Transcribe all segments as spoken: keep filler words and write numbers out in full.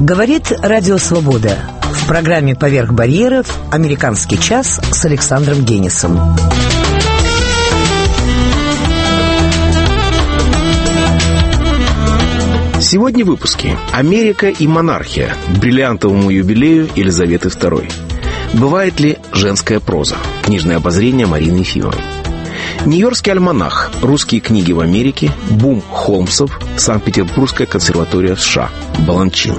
Говорит Радио Свобода. В программе «Поверх барьеров» «Американский час» с Александром Генисом. Сегодня в выпуске «Америка и монархия. К бриллиантовому юбилею Елизаветы второй». Бывает ли женская проза? Книжное обозрение Марины Ефимовой. Нью-Йоркский альманах. Русские книги в Америке. Бум Холмсов. Санкт-Петербургская консерватория США. Баланчин.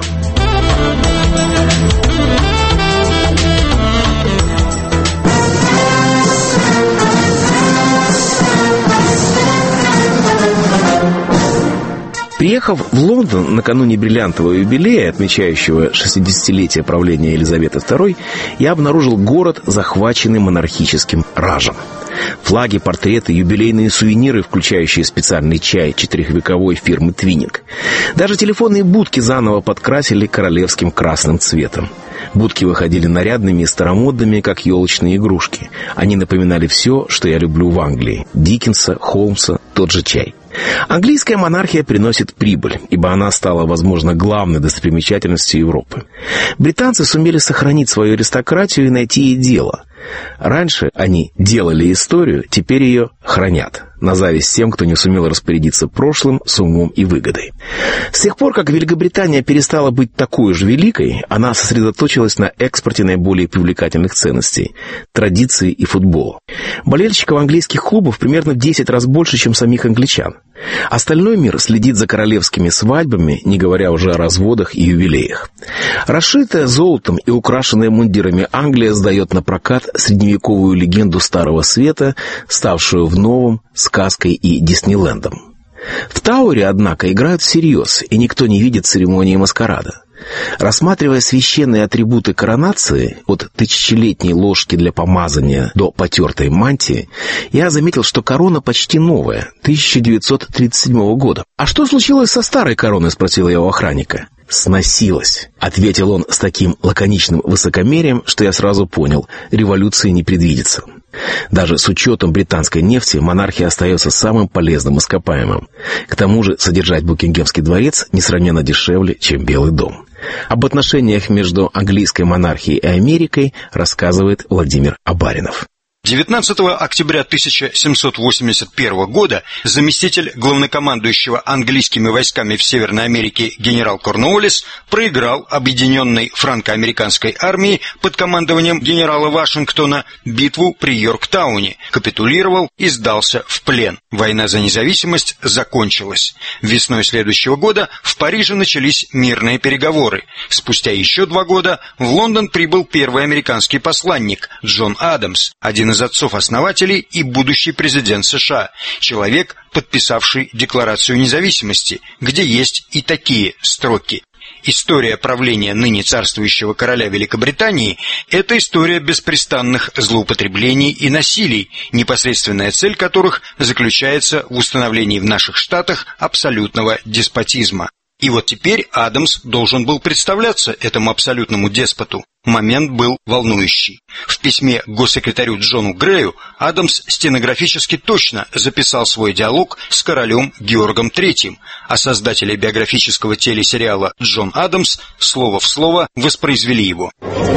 Приехав в Лондон накануне бриллиантового юбилея, отмечающего шестидесятилетие правления Елизаветы второй, я обнаружил город, захваченный монархическим ражем. Флаги, портреты, юбилейные сувениры, включающие специальный чай четырехвековой фирмы «Твининг». Даже телефонные будки заново подкрасили королевским красным цветом. Будки выходили нарядными и старомодными, как елочные игрушки. Они напоминали все, что я люблю в Англии: Диккенса, Холмса, тот же чай. Английская монархия приносит прибыль, ибо она стала, возможно, главной достопримечательностью Европы. Британцы сумели сохранить свою аристократию и найти ей дело. Раньше они делали историю, теперь ее хранят, на зависть тем, кто не сумел распорядиться прошлым с умом и выгодой. С тех пор, как Великобритания перестала быть такой же великой, она сосредоточилась на экспорте наиболее привлекательных ценностей – традиции и футбола. Болельщиков английских клубов примерно в десять раз больше, чем самих англичан. Остальной мир следит за королевскими свадьбами, не говоря уже о разводах и юбилеях. Расшитая золотом и украшенная мундирами Англия сдает на прокат средневековую легенду Старого Света, ставшую в новом сказкой и Диснейлендом. В Тауэре, однако, играют всерьез, и никто не видит церемонии маскарада. Рассматривая священные атрибуты коронации, от тысячелетней ложки для помазания до потертой мантии, я заметил, что корона почти новая, тысяча девятьсот тридцать седьмого года. «А что случилось со старой короной?» — спросил я у охранника. «Сносилась», — ответил он с таким лаконичным высокомерием, что я сразу понял — революции не предвидится. Даже с учетом британской нефти монархия остается самым полезным ископаемым. К тому же содержать Букингемский дворец несравненно дешевле, чем Белый дом. Об отношениях между английской монархией и Америкой рассказывает Владимир Абаринов. девятнадцатого октября тысяча семьсот восемьдесят первого года заместитель главнокомандующего английскими войсками в Северной Америке генерал Корнуоллис проиграл объединенной франко-американской армии под командованием генерала Вашингтона битву при Йорктауне, капитулировал и сдался в плен. Война за независимость закончилась. Весной следующего года в Париже начались мирные переговоры. Спустя еще два года в Лондон прибыл первый американский посланник Джон Адамс, один из отцов-основателей и будущий президент США, человек, подписавший Декларацию независимости, где есть и такие строки: «История правления ныне царствующего короля Великобритании – это история беспрестанных злоупотреблений и насилий, непосредственная цель которых заключается в установлении в наших штатах абсолютного деспотизма». И вот теперь Адамс должен был представляться этому абсолютному деспоту. Момент был волнующий. В письме к госсекретарю Джону Грею Адамс стенографически точно записал свой диалог с королем Георгом третьим, а создатели биографического телесериала «Джон Адамс» слово в слово воспроизвели его.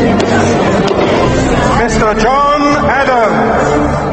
мистер Джон Адамс.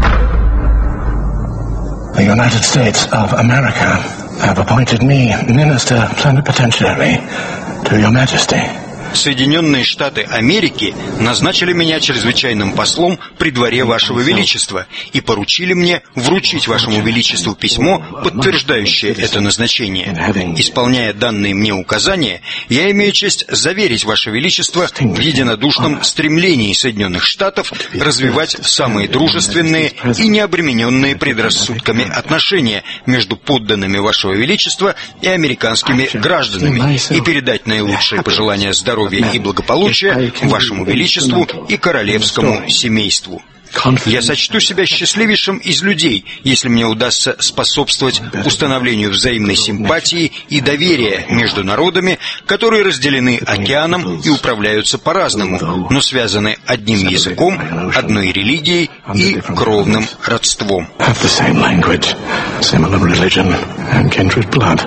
The United States of America have appointed me Minister Plenipotentiary to Your Majesty. Соединенные Штаты Америки назначили меня чрезвычайным послом при дворе Вашего Величества и поручили мне вручить Вашему Величеству письмо, подтверждающее это назначение. Исполняя данные мне указания, я имею честь заверить Ваше Величество в единодушном стремлении Соединенных Штатов развивать самые дружественные и необремененные предрассудками отношения между подданными Вашего Величества и американскими гражданами и передать наилучшие пожелания здоровья и благополучия Вашему Величеству и королевскому семейству. Я сочту себя счастливейшим из людей, если мне удастся способствовать установлению взаимной симпатии и доверия между народами, которые разделены океаном и управляются по-разному, но связаны одним языком, одной религией и кровным родством.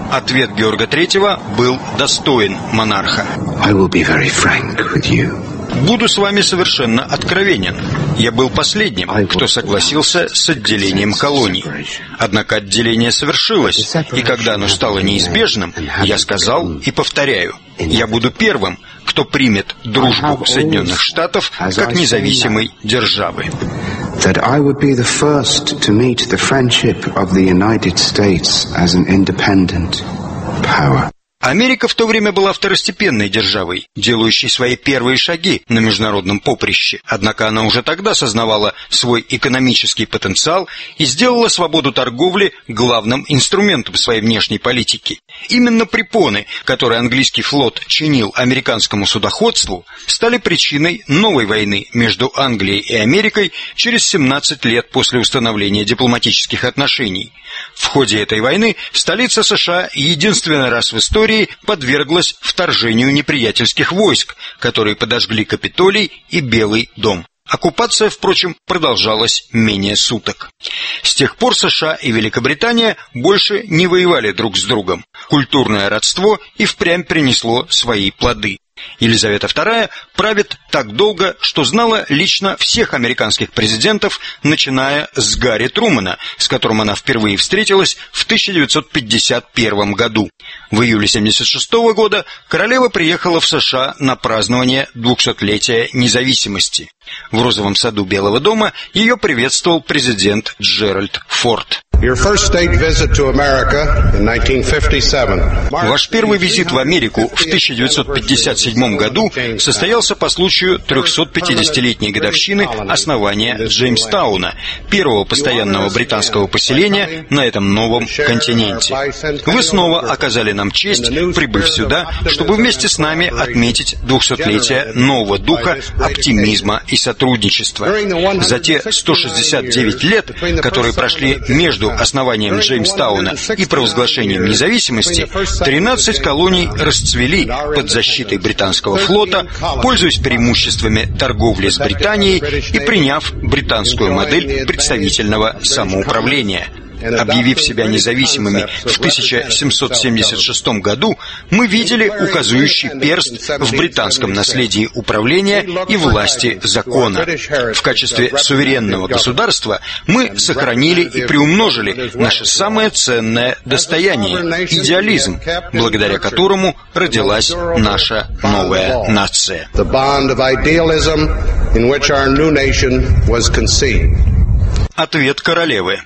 Ответ Георга Третьего был достоин монарха. I will be very frank with you. Буду с вами совершенно откровенен. Я был последним, кто согласился с отделением колоний. Однако отделение совершилось, и когда оно стало неизбежным, я сказал и повторяю, я буду первым, кто примет дружбу Соединенных Штатов как независимой державы. That I would be the first to meet the friendship of the United States as an independent power. Америка в то время была второстепенной державой, делающей свои первые шаги на международном поприще. Однако она уже тогда сознавала свой экономический потенциал и сделала свободу торговли главным инструментом своей внешней политики. Именно препоны, которые английский флот чинил американскому судоходству, стали причиной новой войны между Англией и Америкой через семнадцать лет после установления дипломатических отношений. В ходе этой войны столица США единственный раз в истории подверглась вторжению неприятельских войск, которые подожгли Капитолий и Белый дом. Оккупация, впрочем, продолжалась менее суток. С тех пор США и Великобритания больше не воевали друг с другом. Культурное родство и впрямь принесло свои плоды. Елизавета вторая правит так долго, что знала лично всех американских президентов, начиная с Гарри Трумэна, с которым она впервые встретилась в тысяча девятьсот пятьдесят первом году. В июле семьдесят шестого года королева приехала в США на празднование двухсотлетия независимости. В розовом саду Белого дома ее приветствовал президент Джеральд Форд. Ваш первый визит в Америку в тысяча девятьсот пятьдесят седьмом году состоялся по случаю трехсотпятидесятилетней годовщины основания Джеймстауна, первого постоянного британского поселения на этом новом континенте. Вы снова оказали нам честь, прибыв сюда, чтобы вместе с нами отметить двухсотлетие нового духа, оптимизма и сотрудничества. За те сто шестьдесят девять лет, которые прошли между основанием Джеймстауна и провозглашением независимости, тринадцать колоний расцвели под защитой британского флота, пользуясь преимуществами торговли с Британией и приняв британскую модель представительного самоуправления. Объявив себя независимыми в тысяча семьсот семьдесят шестом году, мы видели указывающий перст в британском наследии управления и власти закона. В качестве суверенного государства мы сохранили и приумножили наше самое ценное достояние – идеализм, благодаря которому родилась наша новая нация. Ответ королевы.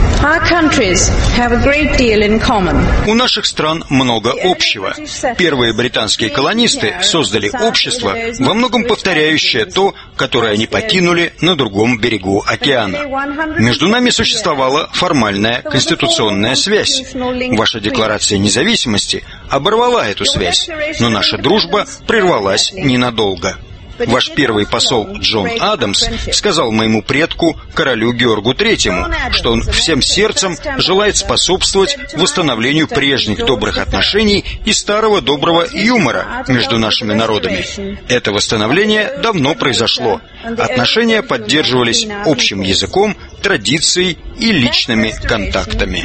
У наших стран много общего. Первые британские колонисты создали общество, во многом повторяющее то, которое они покинули на другом берегу океана. Между нами существовала формальная конституционная связь. Ваша декларация независимости оборвала эту связь, но наша дружба прервалась ненадолго. Ваш первый посол Джон Адамс сказал моему предку, королю Георгу Третьему, что он всем сердцем желает способствовать восстановлению прежних добрых отношений и старого доброго юмора между нашими народами. Это восстановление давно произошло. Отношения поддерживались общим языком, традицией и личными контактами.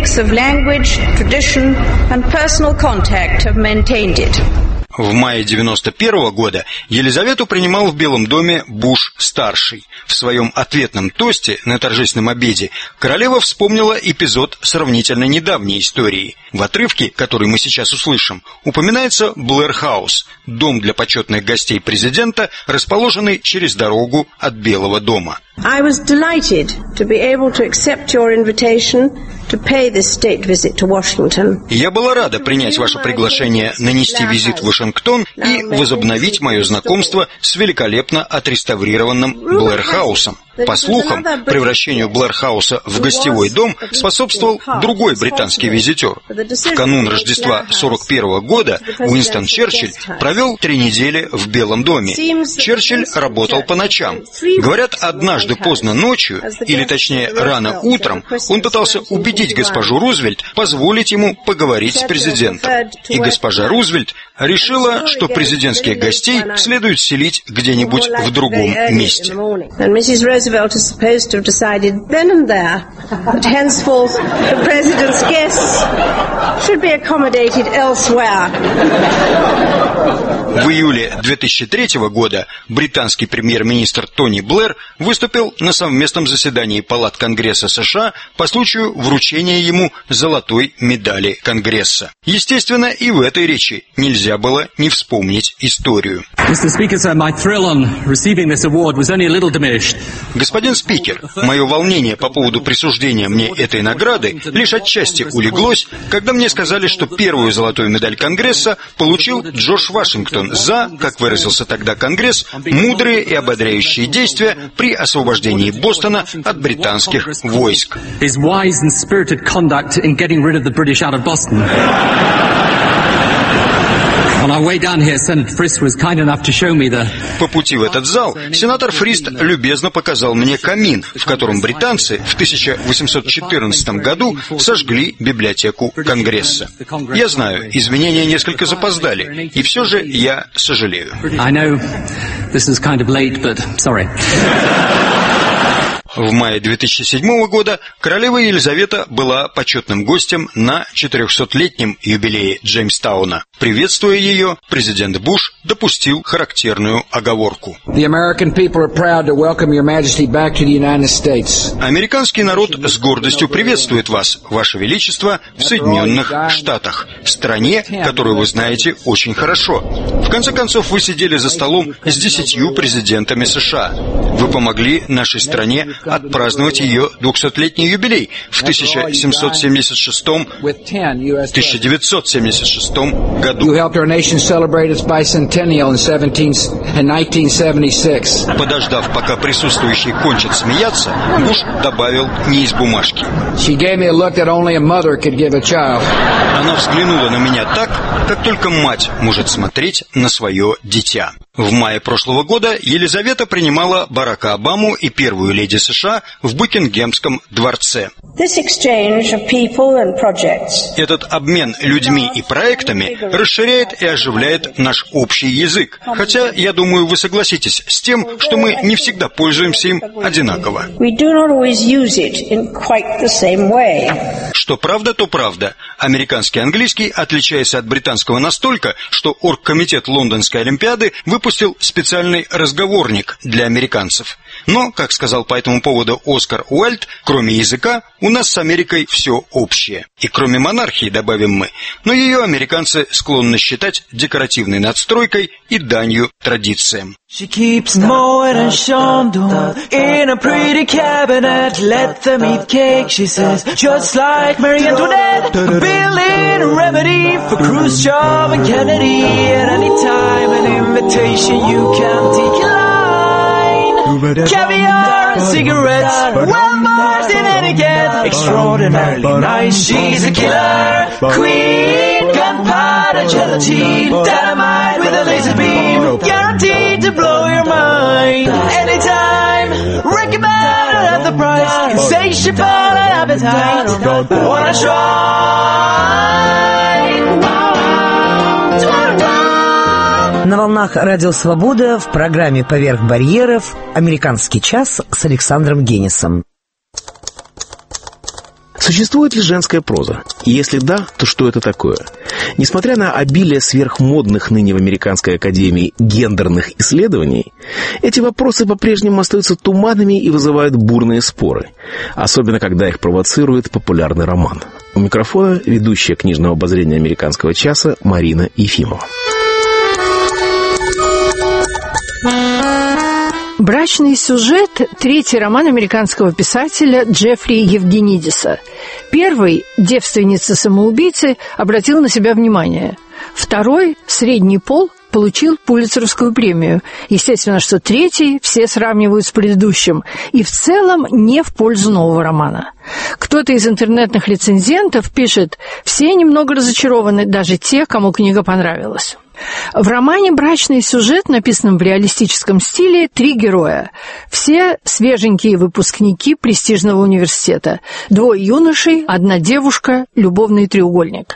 В мае девяносто первого года Елизавету принимал в Белом доме Буш-старший. В своем ответном тосте на торжественном обеде королева вспомнила эпизод сравнительно недавней истории. В отрывке, который мы сейчас услышим, упоминается Блэр-хаус, дом для почетных гостей президента, расположенный через дорогу от Белого дома. I was delighted to be able to accept your invitation to pay this state visit to Washington. Я была рада принять ваше приглашение нанести визит в Вашингтон и возобновить мое знакомство с великолепно отреставрированным Блэр-хаусом. По слухам, превращению Блэр-хауса в гостевой дом способствовал другой британский визитер. В канун Рождества сорок первого года Уинстон Черчилль провел три недели в Белом доме. Черчилль работал по ночам. Говорят, однажды поздно ночью, или точнее рано утром, он пытался убедить госпожу Рузвельт позволить ему поговорить с президентом. И госпожа Рузвельт решила, что президентских гостей следует селить где-нибудь в другом месте. В июле две тысячи третьего года британский премьер-министр Тони Блэр выступил на совместном заседании палат Конгресса США по случаю вручения ему золотой медали Конгресса. Естественно, и в этой речи нельзя было не вспомнить историю. Господин спикер, мое волнение по поводу присуждения мне этой награды лишь отчасти улеглось, когда мне сказали, что первую золотую медаль Конгресса получил Джордж Вашингтон за, как выразился тогда Конгресс, мудрые и ободряющие действия при освобождении Бостона от британских войск. По пути в этот зал сенатор Фрист любезно показал мне камин, в котором британцы в тысяча восемьсот четырнадцатом году сожгли библиотеку Конгресса. Я знаю, изменения несколько запоздали, и все же я сожалею. В мае две тысячи седьмого года королева Елизавета была почетным гостем на четырехсотлетнем юбилее Джеймстауна. Приветствуя ее, президент Буш допустил характерную оговорку. Американский народ с гордостью приветствует вас, Ваше Величество, в Соединенных Штатах, стране, которую вы знаете очень хорошо. В конце концов, вы сидели за столом с десятью президентами США. Вы помогли нашей стране отпраздновать ее двухсотлетний юбилей в тысяча семьсот семьдесят шестом — тысяча девятьсот семьдесят шестом году. Подождав, пока присутствующие кончат смеяться, Буш добавил не из бумажки. Она взглянула на меня так, как только мать может смотреть на свое дитя. В мае прошлого года Елизавета принимала Барака Обаму и первую леди США в Букингемском дворце. Этот обмен людьми и проектами расширяет и оживляет наш общий язык. Хотя, я думаю, вы согласитесь с тем, что мы не всегда пользуемся им одинаково. Что правда, то правда. Американский английский отличается от британского настолько, что оргкомитет Лондонской Олимпиады выпустил специальный разговорник для американцев. Но, как сказал по этому поводу Оскар Уайльд, кроме языка, у нас с Америкой все общее. И кроме монархии, добавим мы, но ее американцы склонны считать декоративной надстройкой и данью традициям. She keeps Moet and Chandon in a pretty cabinet. Let them eat cake, she says, just like Marie Antoinette. Building a remedy for Khrushchev and Kennedy. At any time, an invitation you can decline. Caviar and cigarettes, well-versed in etiquette. Extraordinarily nice, she's a killer queen. Gunpowder gelatine, dynamite with a laser beam. Guaranteed to blow your mind. Anytime, recommend her at the price. Insatiable and appetite. Wanna try? На волнах Радио Свобода в программе «Поверх барьеров» «Американский час» с Александром Генисом. Существует ли женская проза? И если да, то что это такое? Несмотря на обилие сверхмодных ныне в Американской академии гендерных исследований, эти вопросы по-прежнему остаются туманными и вызывают бурные споры, особенно когда их провоцирует популярный роман. У микрофона ведущая книжного обозрения «Американского часа» Марина Ефимова. «Брачный сюжет» – третий роман американского писателя Джеффри Евгенидиса. Первый, «Девственница-самоубийцы», обратил на себя внимание. Второй, «Средний пол», получил Пулитцеровскую премию. Естественно, что третий все сравнивают с предыдущим. И в целом не в пользу нового романа. Кто-то из интернетных рецензентов пишет: «Все немного разочарованы, даже те, кому книга понравилась». В романе «Брачный сюжет», написанном в реалистическом стиле, три героя. Все свеженькие выпускники престижного университета. Двое юношей, одна девушка, любовный треугольник.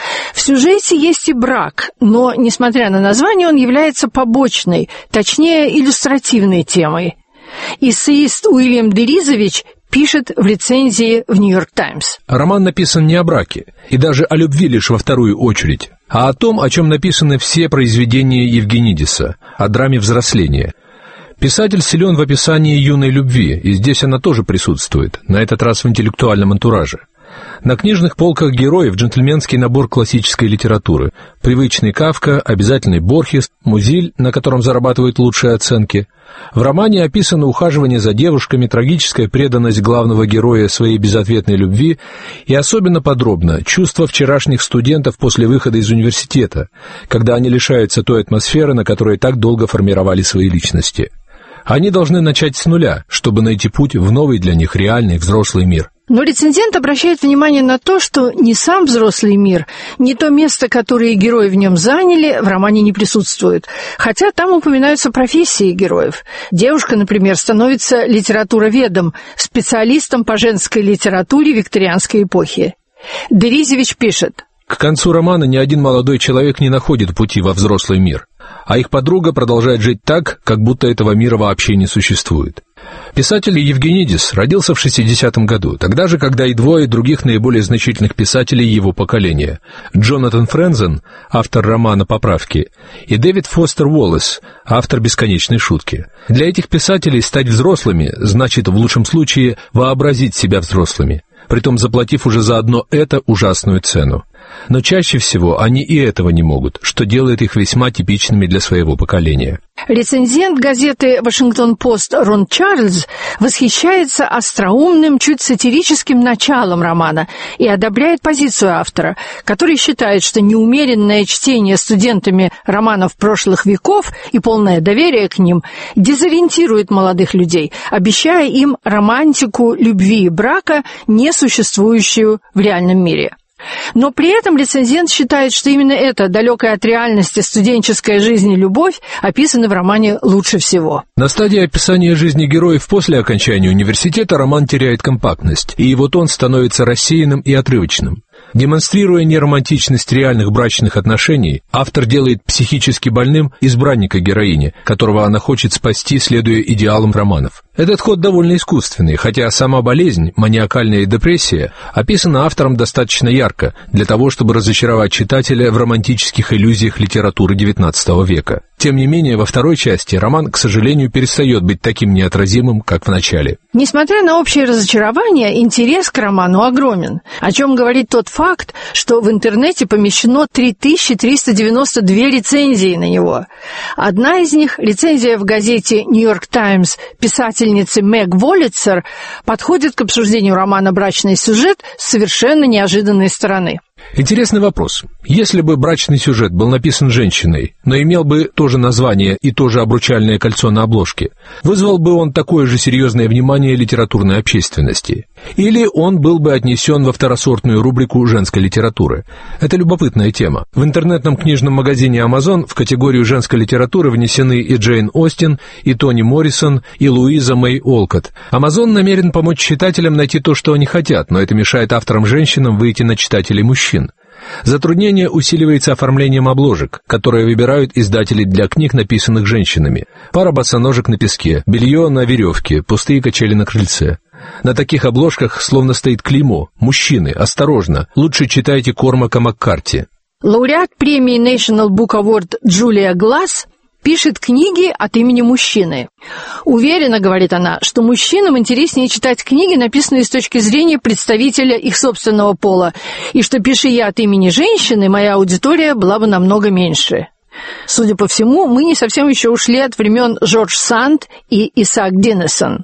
В сюжете есть и брак, но, несмотря на название, он является побочной, точнее, иллюстративной темой. Эссеист Уильям Деризович пишет в рецензии в «Нью-Йорк Таймс». Роман написан не о браке, и даже о любви лишь во вторую очередь, а о том, о чем написаны все произведения Евгенидиса, о драме взросления. Писатель силен в описании юной любви, и здесь она тоже присутствует, на этот раз в интеллектуальном антураже. На книжных полках героев джентльменский набор классической литературы, привычный Кафка, обязательный Борхес, Музиль, на котором зарабатывают лучшие оценки. В романе описано ухаживание за девушками, трагическая преданность главного героя своей безответной любви и особенно подробно чувства вчерашних студентов после выхода из университета, когда они лишаются той атмосферы, на которой так долго формировали свои личности. Они должны начать с нуля, чтобы найти путь в новый для них реальный взрослый мир. Но рецензент обращает внимание на то, что ни сам взрослый мир, ни то место, которое герои в нем заняли, в романе не присутствует. Хотя там упоминаются профессии героев. Девушка, например, становится литературоведом, специалистом по женской литературе викторианской эпохи. Деризович пишет: к концу романа ни один молодой человек не находит пути во взрослый мир, а их подруга продолжает жить так, как будто этого мира вообще не существует. Писатель Евгенидис родился в шестидесятом году, тогда же, когда и двое других наиболее значительных писателей его поколения – Джонатан Френзен, автор романа «Поправки», и Дэвид Фостер Уоллес, автор «Бесконечной шутки». Для этих писателей стать взрослыми значит, в лучшем случае, вообразить себя взрослыми, притом заплатив уже за одно это ужасную цену. Но чаще всего они и этого не могут, что делает их весьма типичными для своего поколения. Рецензент газеты «Вашингтон-Пост» Рон Чарльз восхищается остроумным, чуть сатирическим началом романа и одобряет позицию автора, который считает, что неумеренное чтение студентами романов прошлых веков и полное доверие к ним дезориентирует молодых людей, обещая им романтику любви и брака, не существующую в реальном мире. Но при этом рецензент считает, что именно эта далекая от реальности студенческая жизнь и любовь описаны в романе лучше всего. На стадии описания жизни героев после окончания университета роман теряет компактность, и его тон становится рассеянным и отрывочным. Демонстрируя неромантичность реальных брачных отношений, автор делает психически больным избранника героини, которого она хочет спасти, следуя идеалам романов. Этот ход довольно искусственный, хотя сама болезнь, маниакальная депрессия, описана автором достаточно ярко, для того, чтобы разочаровать читателя в романтических иллюзиях литературы девятнадцатого века. Тем не менее, во второй части роман, к сожалению, перестает быть таким неотразимым, как в начале. Несмотря на общее разочарование, интерес к роману огромен, о чем говорит тот факт, что в интернете помещено три тысячи триста девяносто две рецензии на него. Одна из них, рецензия в газете «Нью-Йорк Таймс» писательницы Мэг Волицер, подходит к обсуждению романа «Брачный сюжет» с совершенно неожиданной стороны. Интересный вопрос. Если бы брачный сюжет был написан женщиной, но имел бы то же название и то же обручальное кольцо на обложке, вызвал бы он такое же серьезное внимание литературной общественности? Или он был бы отнесен во второсортную рубрику женской литературы? Это любопытная тема. В интернетном книжном магазине Amazon в категорию женской литературы внесены и Джейн Остин, и Тони Моррисон, и Луиза Мэй Олкотт. Amazon намерен помочь читателям найти то, что они хотят, но это мешает авторам-женщинам выйти на читателей мужчин. Затруднение усиливается оформлением обложек, которые выбирают издатели для книг, написанных женщинами. Пара босоножек на песке, белье на веревке, пустые качели на крыльце. На таких обложках словно стоит клеймо: «Мужчины, осторожно, лучше читайте Кормака Маккарти». Лауреат премии National Book Award Джулия Гласс пишет книги от имени мужчины. Уверена, говорит она, что мужчинам интереснее читать книги, написанные с точки зрения представителя их собственного пола, и что, пиши я от имени женщины, моя аудитория была бы намного меньше. Судя по всему, мы не совсем еще ушли от времен Жорж Санд и Исаак Диннесон.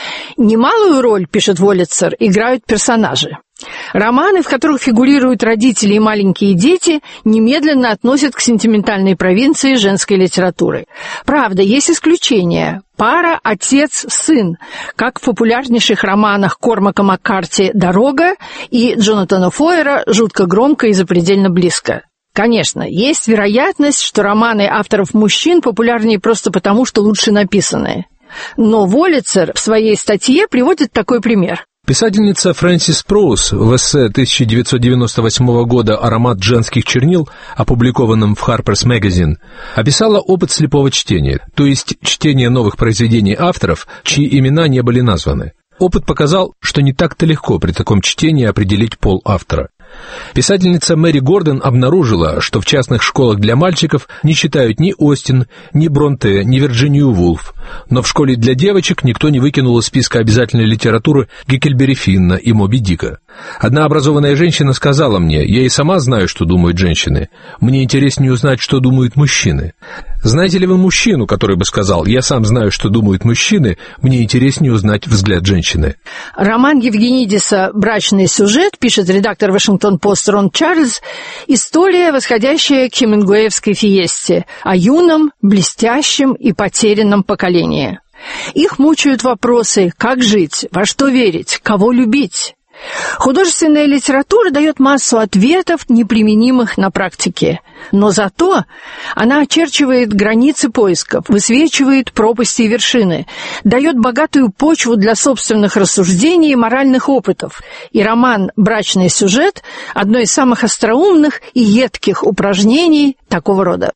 Немалую роль, пишет Волицер, играют персонажи. Романы, в которых фигурируют родители и маленькие дети, немедленно относят к сентиментальной провинции женской литературы. Правда, есть исключения. Пара отец-сын, как в популярнейших романах Кормака Маккарти «Дорога» и Джонатана Фойера «Жутко громко и запредельно близко». Конечно, есть вероятность, что романы авторов мужчин популярнее просто потому, что лучше написаны. Но Волицер в своей статье приводит такой пример. Писательница Фрэнсис Проус в эссе тысяча девятьсот девяносто восьмого года «Аромат женских чернил», опубликованном в Harper's Magazine, описала опыт слепого чтения, то есть чтения новых произведений авторов, чьи имена не были названы. Опыт показал, что не так-то легко при таком чтении определить пол автора. Писательница Мэри Гордон обнаружила, что в частных школах для мальчиков не читают ни Остин, ни Бронте, ни Вирджинию Вулф, но в школе для девочек никто не выкинул из списка обязательной литературы Гекльберри Финна и Моби Дика. Одна образованная женщина сказала мне: «Я и сама знаю, что думают женщины. Мне интереснее узнать, что думают мужчины». Знаете ли вы мужчину, который бы сказал: «Я сам знаю, что думают мужчины, мне интереснее узнать взгляд женщины»? Роман Евгенидиса «Брачный сюжет», пишет редактор «Вашингтон-Пост» Рон Чарльз, история, восходящая к хемингуэевской фиесте о юном, блестящем и потерянном поколении. Их мучают вопросы: как жить, во что верить, кого любить? Художественная литература дает массу ответов, неприменимых на практике, но зато она очерчивает границы поисков, высвечивает пропасти и вершины, дает богатую почву для собственных рассуждений и моральных опытов. И роман «Брачный сюжет» – одно из самых остроумных и едких упражнений такого рода.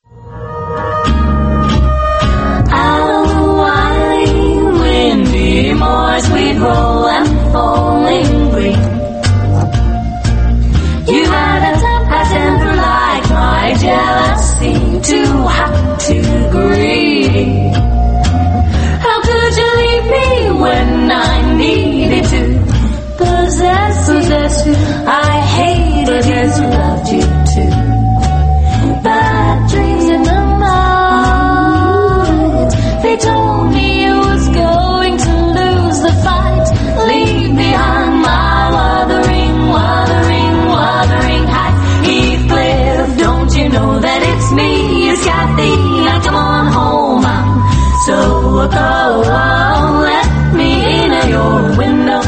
You had a temper like my jealousy, too hot, too greedy. How could you leave me when I needed to possess, possess you? I hated you, loved you too. Bad dreams in the night, they told me you was going to lose the fight. Leave behind my wuthering, wuthering, wuthering height. Heathcliff, don't you know that it's me, it's Kathy? Now come on home, I'm so cold. Let me in at your window.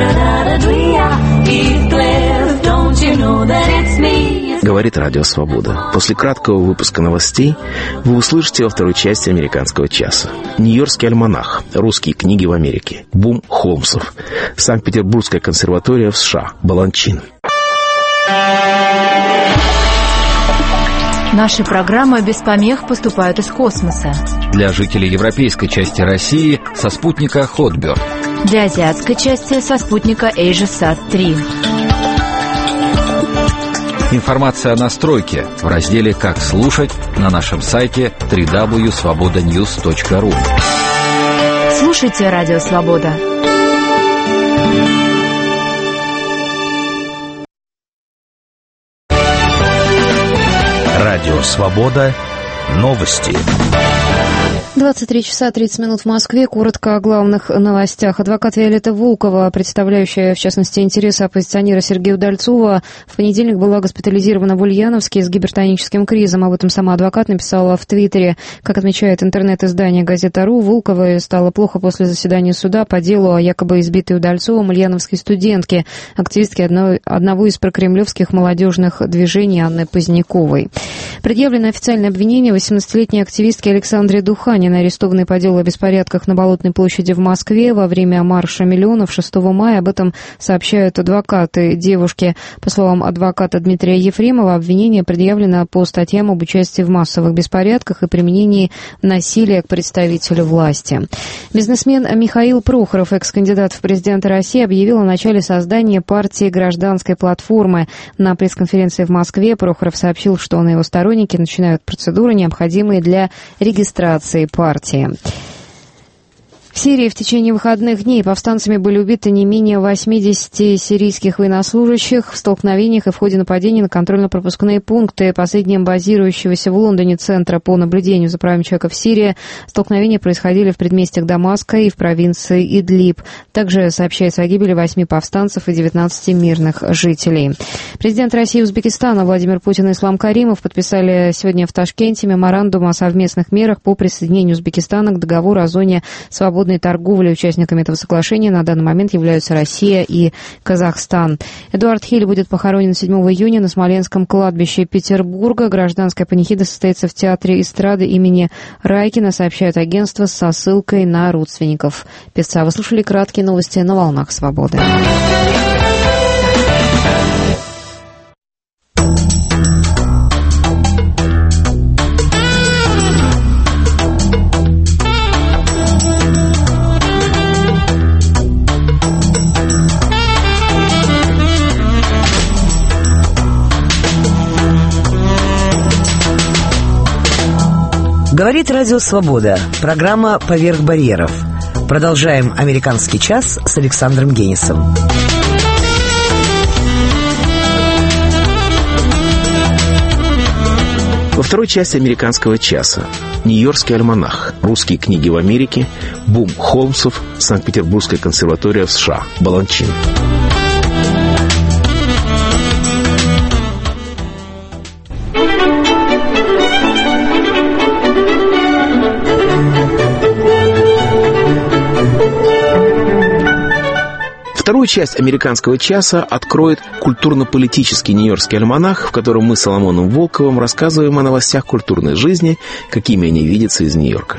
Heathcliff, don't you know that it's me? Говорит Радио Свобода. После краткого выпуска новостей вы услышите во второй части «Американского часа». Нью-Йоркский альманах, русские книги в Америке, бум Холмсов, Санкт-Петербургская консерватория в США, Баланчин. Наши программы без помех поступают из космоса. Для жителей европейской части России со спутника Хотберд. Для азиатской части со спутника AsiaSat три. Информация о настройке в разделе «Как слушать» на нашем сайте дабл ю дабл ю дабл ю точка свобода ньюс точка ру. Слушайте Радио Свобода. Радио Свобода. Новости. двадцать три часа тридцать минут в Москве. Коротко о главных новостях. Адвокат Виолетта Волкова, представляющая, в частности, интересы оппозиционера Сергея Удальцова, в понедельник была госпитализирована в Ульяновске с гипертоническим кризом. Об этом сама адвокат написала в Твиттере. Как отмечает интернет-издание «Газета.ру», Волковой стало плохо после заседания суда по делу о якобы избитой Удальцовым ульяновской студентке, активистки одного, одного из прокремлевских молодежных движений Анны Поздняковой. Предъявлено официальное обвинение восемнадцатилетней активистке Александре Духане, арестованной по делу о беспорядках на Болотной площади в Москве во время марша миллионов шестого мая. Об этом сообщают адвокаты девушки. По словам адвоката Дмитрия Ефремова, обвинение предъявлено по статьям об участии в массовых беспорядках и применении насилия к представителю власти. Бизнесмен Михаил Прохоров, экс-кандидат в президенты России, объявил о начале создания партии «Гражданской платформы». На пресс-конференции в Москве Прохоров сообщил, что он и его сторонники начинают процедуры, необходимые для регистрации партии. В Сирии в течение выходных дней повстанцами были убиты не менее восьмидесяти сирийских военнослужащих в столкновениях и в ходе нападений на контрольно-пропускные пункты последним базирующегося в Лондоне Центра по наблюдению за правами человека в Сирии. Столкновения происходили в предместьях Дамаска и в провинции Идлиб. Также сообщается о гибели восьми повстанцев и девятнадцати мирных жителей. Президент России и Узбекистана Владимир Путин и Ислам Каримов подписали сегодня в Ташкенте меморандум о совместных мерах по присоединению Узбекистана к договору о зоне свободной свободной торговли. Участниками этого соглашения на данный момент являются Россия и Казахстан. Эдуард Хиль будет похоронен седьмого июня на Смоленском кладбище Петербурга. Гражданская панихида состоится в Театре эстрады имени Райкина, сообщают агентства со ссылкой на родственников певца. Вы слушали краткие новости на «Волнах свободы». Говорит Радио Свобода. Программа «Поверх барьеров». Продолжаем «Американский час» с Александром Генисом. Во второй части «Американского часа» Нью-Йоркский альманах, русские книги в Америке, бум Холмсов, Санкт-Петербургская консерватория в США, Баланчин. Вторую часть «Американского часа» откроет культурно-политический Нью-Йоркский альманах, в котором мы с Соломоном Волковым рассказываем о новостях культурной жизни, какими они видятся из Нью-Йорка.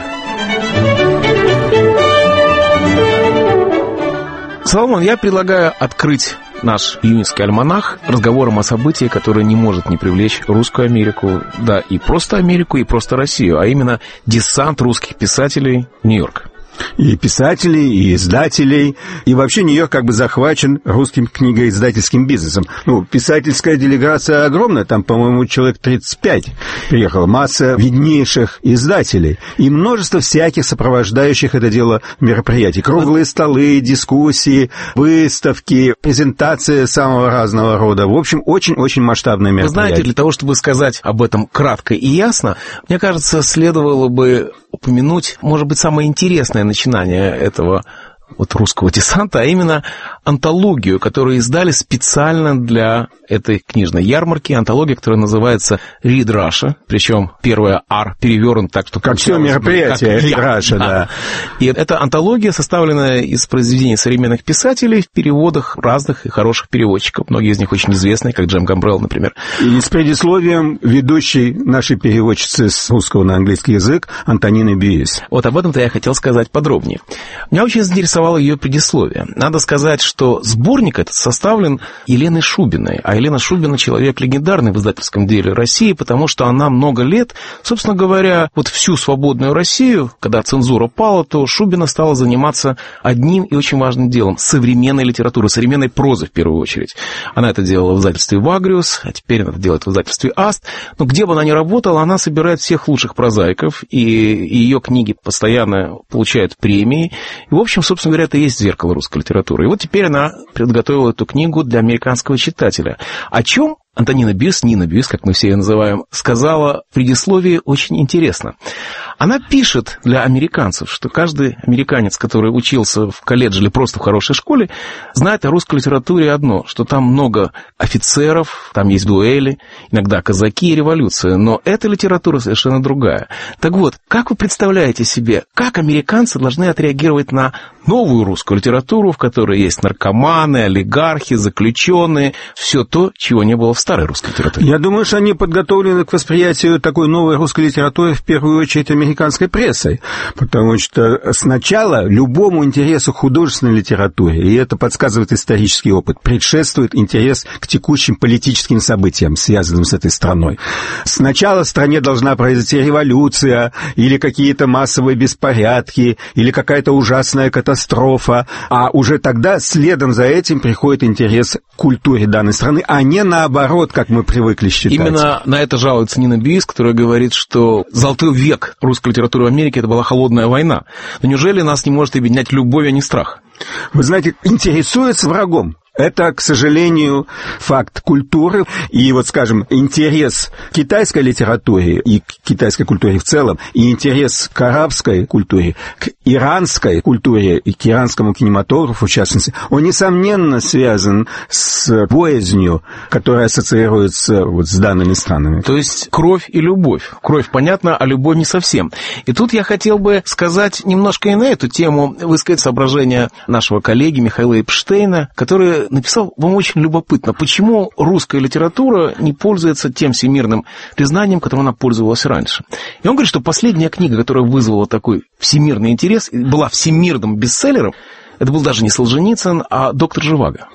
Соломон, я предлагаю открыть наш июньский альманах разговором о событии, которое не может не привлечь русскую Америку, да, и просто Америку, и просто Россию, а именно десант русских писателей в Нью-Йорк. И писателей, и издателей, и вообще Нью-Йорк как бы захвачен русским книгоиздательским бизнесом. Ну, писательская делегация огромная, там, по-моему, человек тридцать пять приехало, масса виднейших издателей и множество всяких сопровождающих это дело мероприятий. Круглые столы, дискуссии, выставки, презентации самого разного рода. В общем, очень-очень масштабное мероприятие. Вы знаете, для того, чтобы сказать об этом кратко и ясно, мне кажется, следовало бы упомянуть, может быть, самое интересное начинание этого вот русского десанта, а именно антологию, которую издали специально для этой книжной ярмарки. Антология, которая называется «Read Russia», причем первая «R» перевернута так, что... Как все мероприятие «Read Russia», да. да. И эта антология составлена из произведений современных писателей в переводах разных и хороших переводчиков. Многие из них очень известные, как Джем Гамбрелл, например. И с предисловием ведущей нашей переводчицы с русского на английский язык Антонины Бьюис. Вот об этом-то я хотел сказать подробнее. Меня очень заинтересовало ее предисловие. Надо сказать, что сборник этот составлен Еленой Шубиной. А Елена Шубина — человек легендарный в издательском деле России, потому что она много лет, собственно говоря, вот всю свободную Россию, когда цензура пала, то Шубина стала заниматься одним и очень важным делом — современной литературой, современной прозой в первую очередь. Она это делала в издательстве «Вагриус», а теперь она это делает в издательстве «Аст». Но где бы она ни работала, она собирает всех лучших прозаиков, и ее книги постоянно получают премии. И, в общем, собственно говоря, это и есть зеркало русской литературы. И вот теперь она подготовила эту книгу для американского читателя. О чем Антонина Бьюис, Нина Бьюис, как мы все ее называем, сказала в предисловии очень интересно. Она пишет для американцев, что каждый американец, который учился в колледже или просто в хорошей школе, знает о русской литературе одно, что там много офицеров, там есть дуэли, иногда казаки и революция, но эта литература совершенно другая. Так вот, как вы представляете себе, как американцы должны отреагировать на новую русскую литературу, в которой есть наркоманы, олигархи, заключенные, все то, чего не было в старой русской литературе? Я думаю, что они подготовлены к восприятию такой новой русской литературы в первую очередь американской прессой, потому что сначала любому интересу к художественной литературе, и это подсказывает исторический опыт, предшествует интерес к текущим политическим событиям, связанным с этой страной. Сначала в стране должна произойти революция, или какие-то массовые беспорядки, или какая-то ужасная катастрофа, а уже тогда следом за этим приходит интерес к культуре данной страны, а не наоборот, как мы привыкли считать. Именно на это жалуется Нина Бьюис, которая говорит, что золотой век русской литературы в Америке — это была холодная война. Но неужели нас не может объединять любовь, а не страх? Вы знаете, интересуется врагом. Это, к сожалению, факт культуры. И вот, скажем, интерес к китайской литературе и к китайской культуре в целом, и интерес к арабской культуре, к иранской культуре и к иранскому кинематографу, в частности, он, несомненно, связан с боязнью, которая ассоциируется вот с данными странами. То есть кровь и любовь. Кровь, понятно, а любовь не совсем. И тут я хотел бы сказать немножко и на эту тему, высказать соображения нашего коллеги Михаила Эпштейна, который написал, вам очень любопытно, почему русская литература не пользуется тем всемирным признанием, которым она пользовалась раньше. И он говорит, что последняя книга, которая вызвала такой всемирный интерес, была всемирным бестселлером, это был даже не Солженицын, а доктор Живаго.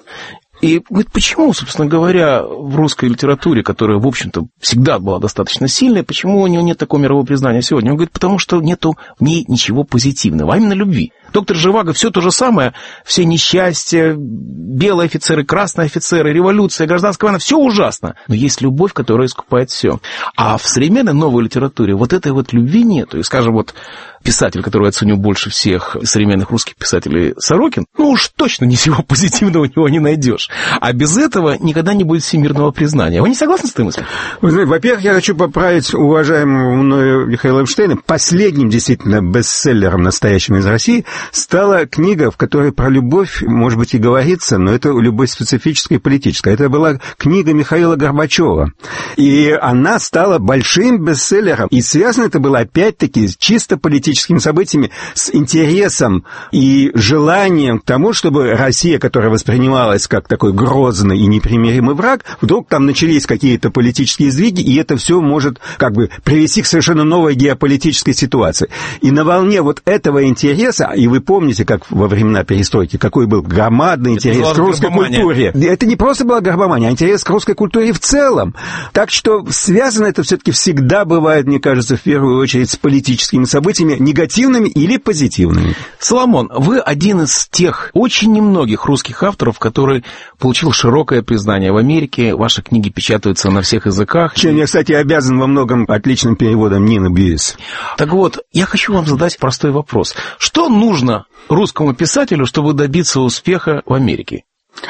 И говорит, почему, собственно говоря, в русской литературе, которая, в общем-то, всегда была достаточно сильной, почему у нее нет такого мирового признания сегодня? Он говорит, потому что нету в ней ничего позитивного, а именно любви. Доктор Живаго все то же самое, все несчастья, белые офицеры, красные офицеры, революция, гражданская война, все ужасно. Но есть любовь, которая искупает все. А в современной новой литературе вот этой вот любви нету. И, скажем, вот писатель, которого я ценю больше всех современных русских писателей, Сорокин, ну уж точно ничего позитивного у него не найдешь. А без этого никогда не будет всемирного признания. Вы не согласны с этой мыслью? Вы знаете, во-первых, я хочу поправить уважаемого мною Михаила Эпштейна. Последним действительно бестселлером настоящим из России стала книга, в которой про любовь, может быть, и говорится, но это любовь специфическая и политическая. Это была книга Михаила Горбачева. И она стала большим бестселлером. И связано это было, опять-таки, с чисто политическими событиями, с интересом и желанием к тому, чтобы Россия, которая воспринималась как такой грозный и непримиримый враг, вдруг там начались какие-то политические сдвиги, и это все может как бы привести к совершенно новой геополитической ситуации. И на волне вот этого интереса, и вы помните, как во времена перестройки, какой был громадный интерес к русской культуре. Это не просто была гробомания, а интерес к русской культуре в целом. Так что связано это все-таки всегда бывает, мне кажется, в первую очередь с политическими событиями, негативными или позитивными. Соломон, вы один из тех очень немногих русских авторов, который получил широкое признание в Америке. Ваши книги печатаются на всех языках. Чем я, кстати, обязан во многом отличным переводом Нины Бьюис. Так вот, я хочу вам задать простой вопрос. Что нужно русскому писателю, чтобы добиться успеха в Америке?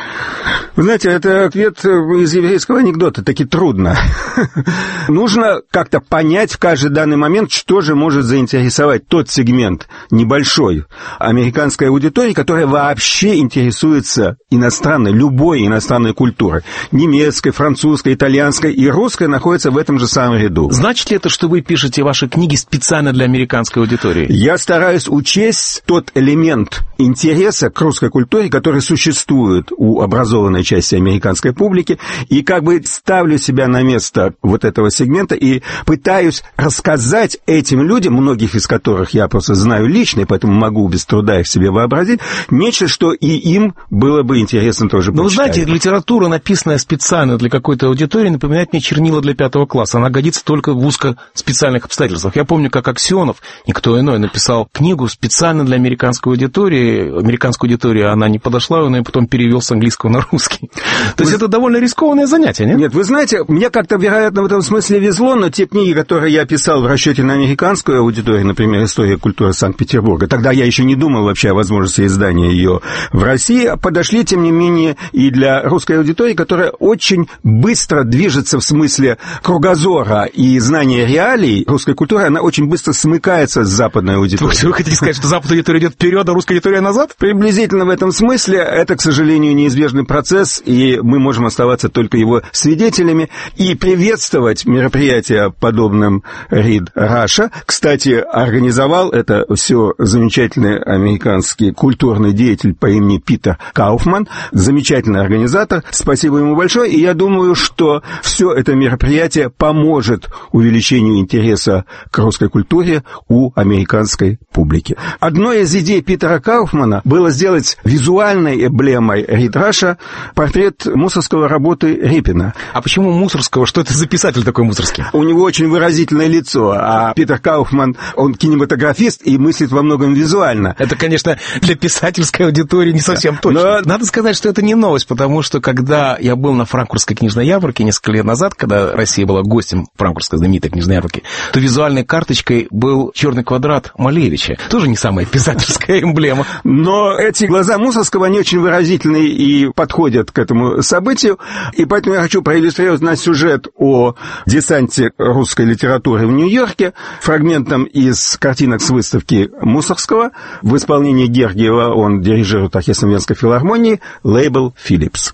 Вы знаете, это ответ из еврейского анекдота, таки трудно. Нужно как-то понять в каждый данный момент, что же может заинтересовать тот сегмент небольшой американской аудитории, которая вообще интересуется иностранной, любой иностранной культурой. Немецкой, французской, итальянской и русской находятся в этом же самом ряду. Значит ли это, что вы пишете ваши книги специально для американской аудитории? Я стараюсь учесть тот элемент интереса к русской культуре, который существует у образованной части американской публики, и как бы ставлю себя на место вот этого сегмента и пытаюсь рассказать этим людям, многих из которых я просто знаю лично, и поэтому могу без труда их себе вообразить, нечто, что и им было бы интересно тоже почитать. Ну, вы знаете, литература, написанная специально для какой-то аудитории, напоминает мне чернила для пятого класса. Она годится только в узкоспециальных обстоятельствах. Я помню, как Аксенов, никто иной, написал книгу специально для американской аудитории. Американская аудитория, она не подошла, он ее потом перевел с английского на русский. То есть вы... это довольно рискованное занятие, нет? Нет, вы знаете, мне как-то, вероятно, в этом смысле везло, но те книги, которые я писал в расчете на американскую аудиторию, например, «История культуры Санкт-Петербурга», тогда я еще не думал вообще о возможности издания ее в России, подошли, тем не менее, и для русской аудитории, которая очень быстро движется в смысле кругозора и знания реалий русской культуры, она очень быстро смыкается с западной аудиторией. Вы хотите сказать, что западная аудитория идет вперед, а русская аудитория назад? Приблизительно в этом смысле. Это, к сожалению, неизбежный процесс, и мы можем оставаться только его свидетелями и приветствовать мероприятия подобным Read Russia. Кстати, организовал это все замечательный американский культурный деятель по имени Питер Кауфман, замечательный организатор, спасибо ему большое, и я думаю, что все это мероприятие поможет увеличению интереса к русской культуре у американской публики. Одной из идей Питера Кауфмана было сделать визуальной эмблемой Read Russia портрет мусорского работы Репина. А почему мусорского? Что это за писатель такой мусорский? У него очень выразительное лицо, а Питер Кауфман, он кинематографист и мыслит во многом визуально. Это, конечно, для писательской аудитории не совсем точно. Но... Надо сказать, что это не новость, потому что когда я был на франкфуртской книжной ярмарке несколько лет назад, когда Россия была гостем франкфуртской знаменитой книжной ярмарки, то визуальной карточкой был черный квадрат Малевича. Тоже не самая писательская эмблема. Но эти глаза Мусорского, они очень выразительные и подходят подходят к этому событию, и поэтому я хочу проиллюстрировать наш сюжет о десанте русской литературы в Нью-Йорке фрагментом из картинок с выставки Мусоргского в исполнении Гергиева, он дирижирует оркестром Венской филармонии, лейбл «Филлипс».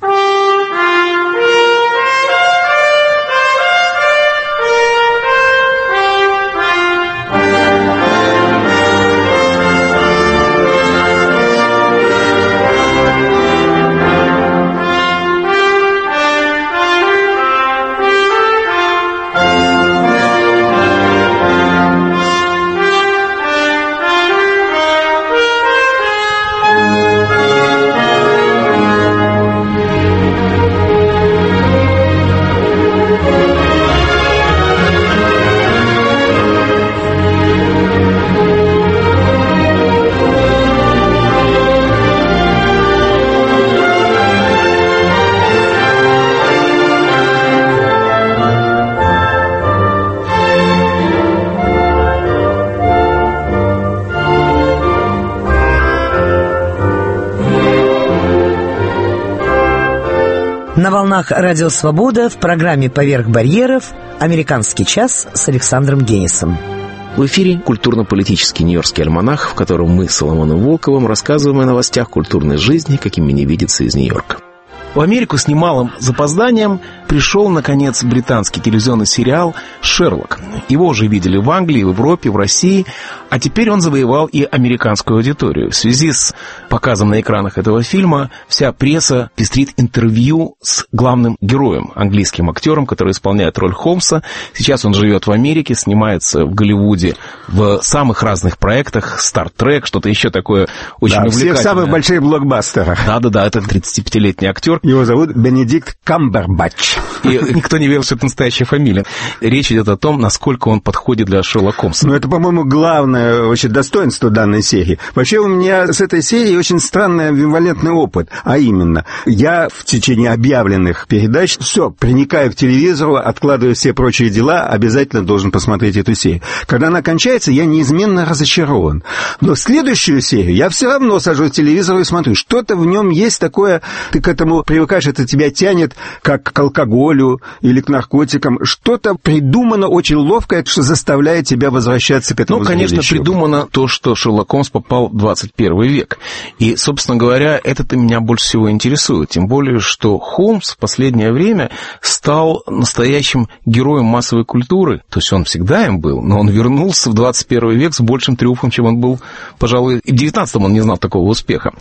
На волнах «Радио Свобода» в программе «Поверх барьеров» «Американский час» с Александром Генисом. В эфире культурно-политический нью-йоркский альманах, в котором мы с Соломоном Волковым рассказываем о новостях культурной жизни, какими не видится из Нью-Йорка. В Америку с немалым запозданием пришел, наконец, британский телевизионный сериал «Шерлок». Его уже видели в Англии, в Европе, в России, а теперь он завоевал и американскую аудиторию. В связи с показом на экранах этого фильма вся пресса пестрит интервью с главным героем, английским актером, который исполняет роль Холмса. Сейчас он живет в Америке, снимается в Голливуде в самых разных проектах, «Стар Трек», что-то еще такое очень да, увлекательное. Всех самых больших блокбастеров. Да-да-да, это тридцатипятилетний актер. Его зовут Бенедикт Камбербэтч. И никто не верил, что это настоящая фамилия. Речь идет о том, насколько он подходит для Шерлока Холмса. Ну, это, по-моему, главное вообще достоинство данной серии. Вообще, у меня с этой серией очень странный амбивалентный опыт. А именно, я в течение объявленных передач, все, приникаю к телевизору, откладываю все прочие дела, обязательно должен посмотреть эту серию. Когда она кончается, я неизменно разочарован. Но следующую серию я все равно сажусь к телевизору и смотрю. Что-то в нем есть такое, ты к этому привыкаешь, это тебя тянет, как к алкоголю или к наркотикам. Что-то придумано очень ловкое, что заставляет тебя возвращаться к этому Ну, конечно, зрелищу. придумано то, что Шерлок Холмс попал в двадцать первый век. И, собственно говоря, это-то меня больше всего интересует. Тем более, что Холмс в последнее время стал настоящим героем массовой культуры. То есть он всегда им был, но он вернулся в двадцать первый век с большим триумфом, чем он был, пожалуй, и в девятнадцатом он не знал такого успеха.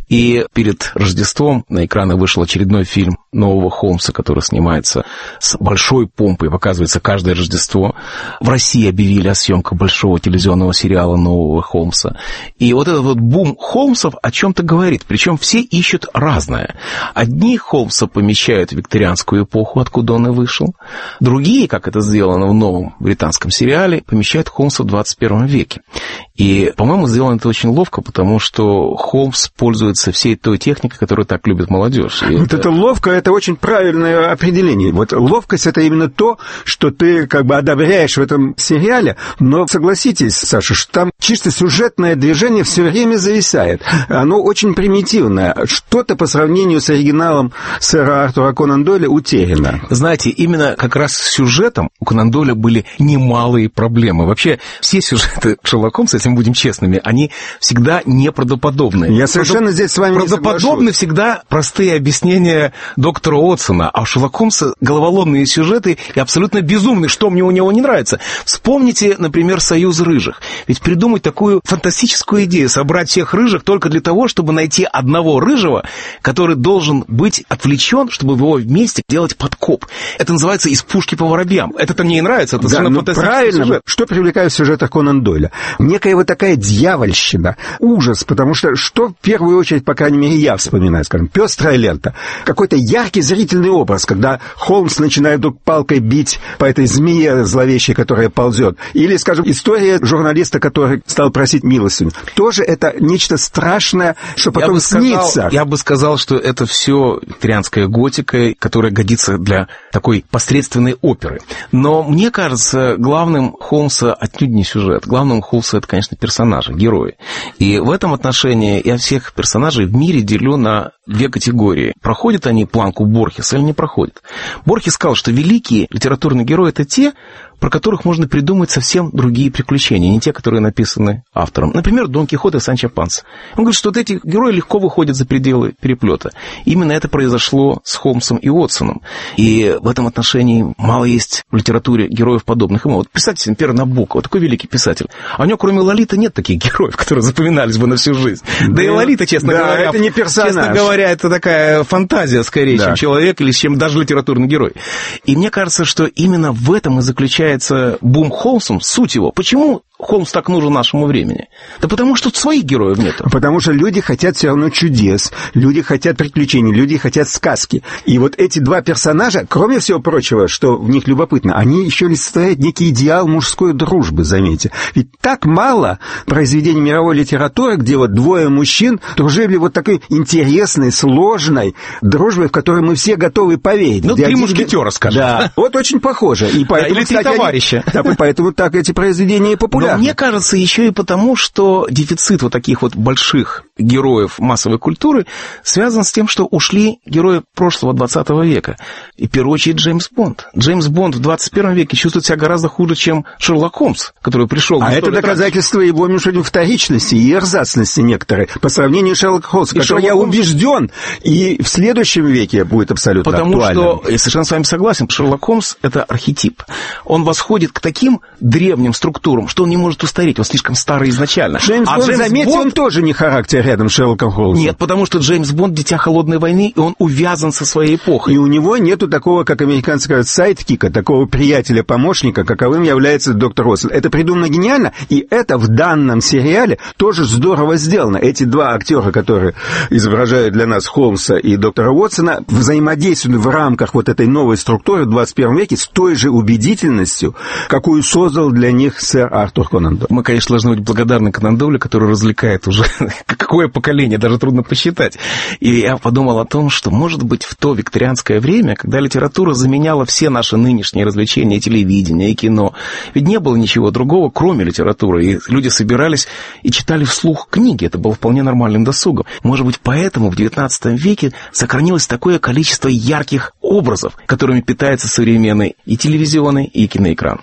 И перед Рождеством на экраны вышел очередной фильм нового Холмса, который снимается с большой помпой, показывается каждое Рождество. В России объявили о съемках большого телевизионного сериала нового Холмса. И вот этот вот бум Холмсов о чем-то говорит. Причем все ищут разное. Одни Холмса помещают в викторианскую эпоху, откуда он и вышел. Другие, как это сделано в новом британском сериале, помещают Холмса в двадцать первом веке. И, по-моему, сделано это очень ловко, потому что Холмс пользуется всей той техникой, которую так любит молодежь. И вот это... это ловко, это очень правильное определение. Вот ловкость — это именно то, что ты как бы одобряешь в этом сериале, но согласитесь, Саша, что там чисто сюжетное движение все время зависает. Оно очень примитивное. Что-то по сравнению с оригиналом сэра Артура Конан Дойля утеряно. Знаете, именно как раз с сюжетом у Конан Дойля были немалые проблемы. Вообще, все сюжеты Шерлока Холмса, если мы будем честными, они всегда неправдоподобны. Я совершенно здесь с вами не соглашусь. Правдоподобны всегда простые объяснения доктора Уотсона, а у Шерлока Холмса головоломные сюжеты и абсолютно безумные, что мне у него не нравится. Вспомните, например, «Союз рыжих». Ведь придумать такую фантастическую идею, собрать всех рыжих только для того, чтобы найти одного рыжего, который должен быть отвлечен, чтобы в его вместе делать подкоп. Это называется «Из пушки по воробьям». Это-то мне и нравится, это да, совершенно ну фантастический правильно. сюжет. Что привлекает в сюжетах Конан Дойля? Некая вот такая дьявольщина, ужас, потому что что в первую очередь, по крайней мере, я вспоминаю, скажем, «Пестрая лента». Какой-то яркий зрительный образ, когда Холмс начинает вдруг палкой бить по этой змее зловещей, которая ползет. Или, скажем, история журналиста, который стал просить милостыню. Тоже это нечто страшное, что потом я бы снится. Сказал, я бы сказал, что это все викторианская готика, которая годится для такой посредственной оперы. Но мне кажется, главным Холмса отнюдь не сюжет. Главным Холмса это, конечно, конечно, персонажи, герои. И в этом отношении я всех персонажей в мире делю на две категории. Проходят они планку Борхеса или не проходят? Борхес сказал, что великие литературные герои – это те, про которых можно придумать совсем другие приключения, не те, которые написаны автором. Например, Дон Кихот и Санчо Панса. Он говорит, что вот эти герои легко выходят за пределы переплета. Именно это произошло с Холмсом и Уотсоном. И в этом отношении мало есть в литературе героев подобных ему. Вот писатель, например, Набоков, вот такой великий писатель. А у него, кроме Лолиты, нет таких героев, которые запоминались бы на всю жизнь. Да, да и Лолита, честно да, говоря, это не персонаж. Честно говоря, это такая фантазия скорее, да. чем человек или чем даже литературный герой. И мне кажется, что именно в этом и заключается бум Холмсом, суть его. Почему Холмс так нужен нашему времени? Да потому что тут своих героев нет. Потому что люди хотят все равно чудес, люди хотят приключений, люди хотят сказки. И вот эти два персонажа, кроме всего прочего, что в них любопытно, они еще олицетворяют некий идеал мужской дружбы, заметьте. Ведь так мало произведений мировой литературы, где вот двое мужчин дружили вот такой интересной, сложной дружбой, в которой мы все готовы поверить. Ну, три один... мушкетера, скажем. Да, вот очень похоже. И поэтому, да, или три кстати, товарища. Они... Да, поэтому так эти произведения и популярны. Но мне кажется, еще и потому, что дефицит вот таких вот больших героев массовой культуры связан с тем, что ушли герои прошлого двадцатого века. И в первую очередь Джеймс Бонд. Джеймс Бонд в двадцать первом веке чувствует себя гораздо хуже, чем Шерлок Холмс, который пришел... А это доказательство раньше. Его, между прочим, вторичности и эрзацности некоторые, по сравнению с Шерлоком Холмсом, который, я Холмс... убежден, и в следующем веке будет абсолютно Потому актуальным. Потому что, я совершенно с вами согласен, Шерлок Холмс — это архетип. Он восходит к таким древним структурам, что он не может устареть, он слишком старый изначально. Джеймс а Бонд, Джеймс заметьте, Бонд... он тоже не характер рядом с Шерлоком Холмсом. Нет, потому что Джеймс Бонд — дитя холодной войны, и он увязан со своей эпохой. И у него нету такого, как американцы говорят, сайдкика, такого приятеля-помощника, каковым является доктор Уотсон. Это придумано гениально, и это в данном сериале тоже здорово сделано. Эти два актера, которые изображают для нас Холмса и доктора Уотсона, взаимодействуют в рамках вот этой новой структуры в двадцать первом веке с той же убедительностью, какую создал для них сэр Артур Конан Дойль. Мы, конечно, должны быть благодарны Конан Дойлю, который развлекает уже какое поколение, даже трудно посчитать. И я подумал о том, что, может быть, в то викторианское время, когда литература заменяла все наши нынешние развлечения, телевидение и кино, ведь не было ничего другого, кроме литературы, и люди собирались и читали вслух книги, это было вполне нормальным досугом. Может быть, поэтому в девятнадцатом веке сохранилось такое количество ярких образов, которыми питается современный и телевизионный, и киноэкран.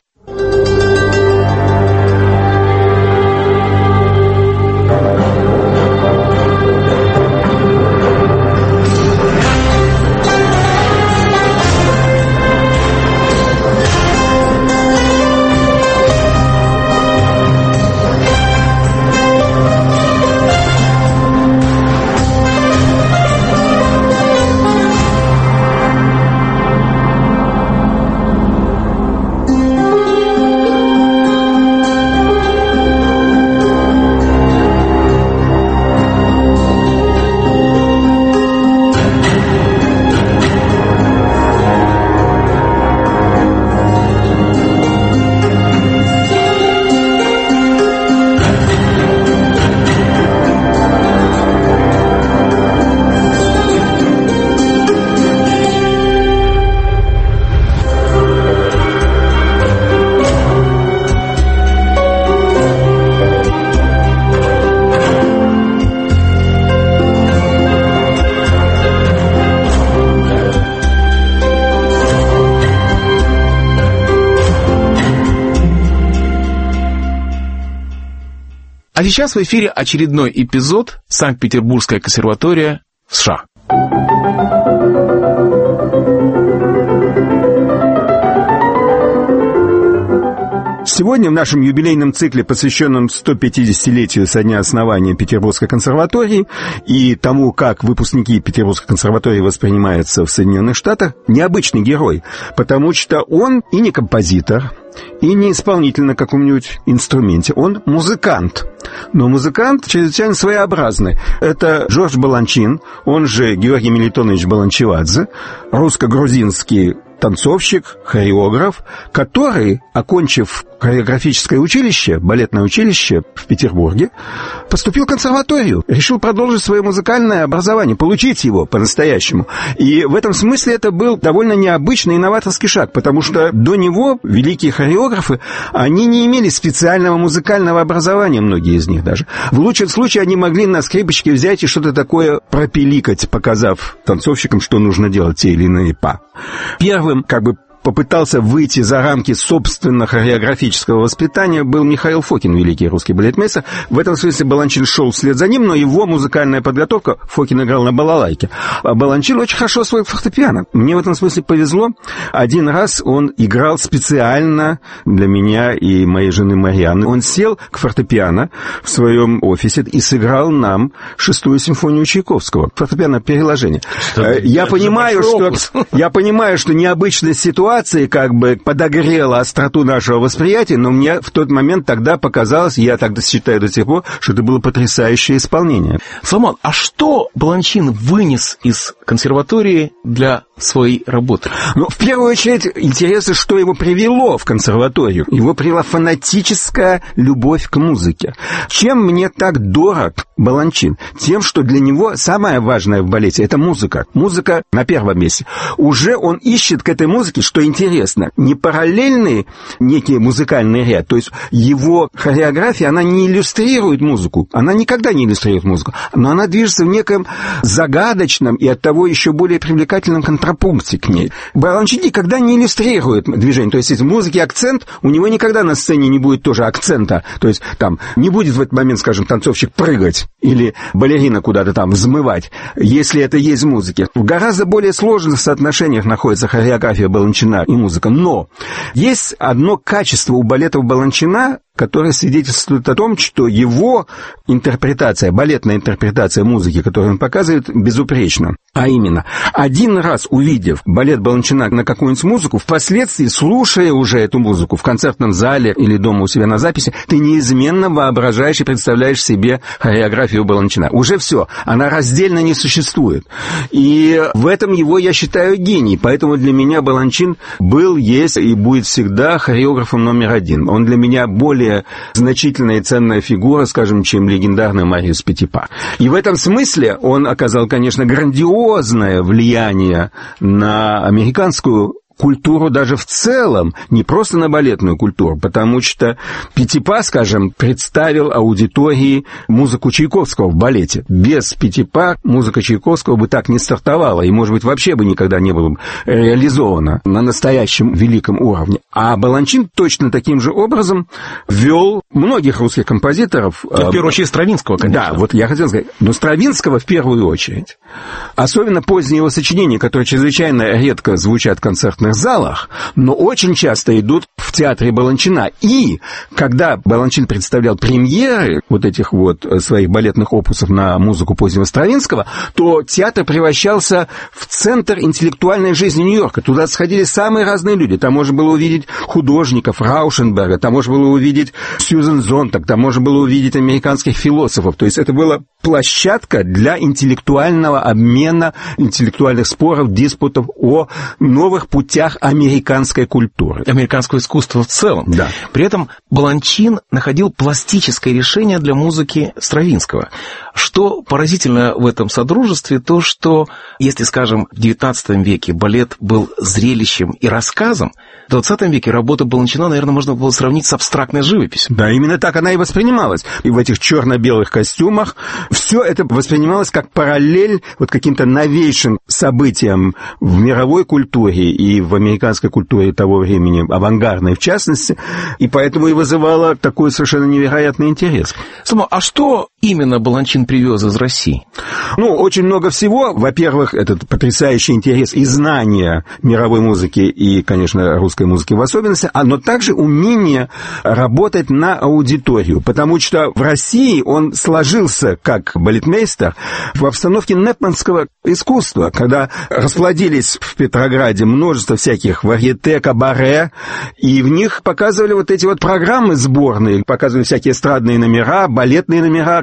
А сейчас в эфире очередной эпизод «Санкт-Петербургская консерватория в США». Сегодня в нашем юбилейном цикле, посвященном сто пятидесятилетию со дня основания Петербургской консерватории и тому, как выпускники Петербургской консерватории воспринимаются в Соединенных Штатах, необычный герой, потому что он и не композитор, и не исполнитель на каком-нибудь инструменте. Он музыкант. Но музыкант чрезвычайно своеобразный. Это Джордж Баланчин, он же Георгий Мелитонович Баланчевадзе, русско-грузинский танцовщик, хореограф, который, окончив хореографическое училище, балетное училище в Петербурге, поступил в консерваторию, решил продолжить свое музыкальное образование, получить его по-настоящему. И в этом смысле это был довольно необычный инноваторский шаг, потому что до него великие хореографы, они не имели специального музыкального образования, многие из них даже. В лучшем случае они могли на скрипочке взять и что-то такое пропиликать, показав танцовщикам, что нужно делать, те или иные па. Первым, как бы, попытался выйти за рамки собственно хореографического воспитания, был Михаил Фокин, великий русский балетмейстер. В этом смысле Баланчин шел вслед за ним, но его музыкальная подготовка, Фокин играл на балалайке, а Баланчин очень хорошо освоил фортепиано. Мне в этом смысле повезло. Один раз он играл специально для меня и моей жены Марьяны. Он сел к фортепиано в своем офисе и сыграл нам шестую симфонию Чайковского. Фортепиано переложение. Что я понимаю, что, я понимаю, что необычная ситуация как бы подогрела остроту нашего восприятия, но мне в тот момент тогда показалось, я тогда считаю до сих пор, что это было потрясающее исполнение. Соломон, а что Баланчин вынес из консерватории для своей работы? Ну, в первую очередь, интересно, что его привело в консерваторию. Его привела фанатическая любовь к музыке. Чем мне так дорог Баланчин? Тем, что для него самое важное в балете — это музыка. Музыка на первом месте. Уже он ищет к этой музыке, что интересно, не параллельный некий музыкальный ряд, то есть его хореография, она не иллюстрирует музыку, она никогда не иллюстрирует музыку, но она движется в неком загадочном и оттого еще более привлекательном контрапункте к ней. Баланчин никогда не иллюстрирует движение, то есть если в музыке акцент, у него никогда на сцене не будет тоже акцента, то есть там не будет в этот момент, скажем, танцовщик прыгать или балерина куда-то там взмывать, если это есть в музыке. В гораздо более сложных соотношениях находится хореография Баланчина и музыка. Но есть одно качество у балетов Баланчина, которое свидетельствует о том, что его интерпретация, балетная интерпретация музыки, которую он показывает, безупречна. А именно, один раз увидев балет Баланчина на какую-нибудь музыку, впоследствии, слушая уже эту музыку в концертном зале или дома у себя на записи, ты неизменно воображаешь и представляешь себе хореографию Баланчина. Уже все, она раздельно не существует. И в этом его, я считаю, гений. Поэтому для меня Баланчин был, есть и будет всегда хореографом номер один. Он для меня более значительная и ценная фигура, скажем, чем легендарный Мариус Петипа. И в этом смысле он оказал, конечно, грандиозное влияние на американскую культуру даже в целом, не просто на балетную культуру, потому что Петипа, скажем, представил аудитории музыку Чайковского в балете. Без Петипа музыка Чайковского бы так не стартовала и, может быть, вообще бы никогда не была реализована на настоящем великом уровне. А Баланчин точно таким же образом ввел многих русских композиторов. Ну, в первую очередь Стравинского, конечно. Да, вот я хотел сказать. Но Стравинского в первую очередь. Особенно поздние его сочинения, которые чрезвычайно редко звучат в концертных залах, но очень часто идут в театре Баланчина. И когда Баланчин представлял премьеры вот этих вот своих балетных опусов на музыку позднего Стравинского, то театр превращался в центр интеллектуальной жизни Нью-Йорка. Туда сходили самые разные люди. Там можно было увидеть художников, Раушенберга, там можно было увидеть Сьюзен Зонтаг, там можно было увидеть американских философов. То есть это была площадка для интеллектуального обмена, интеллектуальных споров, диспутов о новых путях американской культуры. Американского искусства в целом. Да. При этом Баланчин находил пластическое решение для музыки Стравинского. Что поразительно в этом содружестве, то, что, если, скажем, в девятнадцатом веке балет был зрелищем и рассказом, в двадцатом веке работа Баланчина, наверное, можно было сравнить с абстрактной живописью. Да, именно так она и воспринималась. И в этих черно-белых костюмах все это воспринималось как параллель вот каким-то новейшим событиям в мировой культуре и в американской культуре того времени, авангардной в частности, и поэтому и вызывало такой совершенно невероятный интерес. Слушай, а что именно Баланчин привез из России? Ну, очень много всего. Во-первых, этот потрясающий интерес и знания мировой музыки и, конечно, русской музыки в особенности, но также умение работать на аудиторию, потому что в России он сложился как балетмейстер в обстановке непманского искусства, когда расплодились в Петрограде множество всяких варьете, кабаре, и в них показывали вот эти вот программы сборные, показывали всякие эстрадные номера, балетные номера,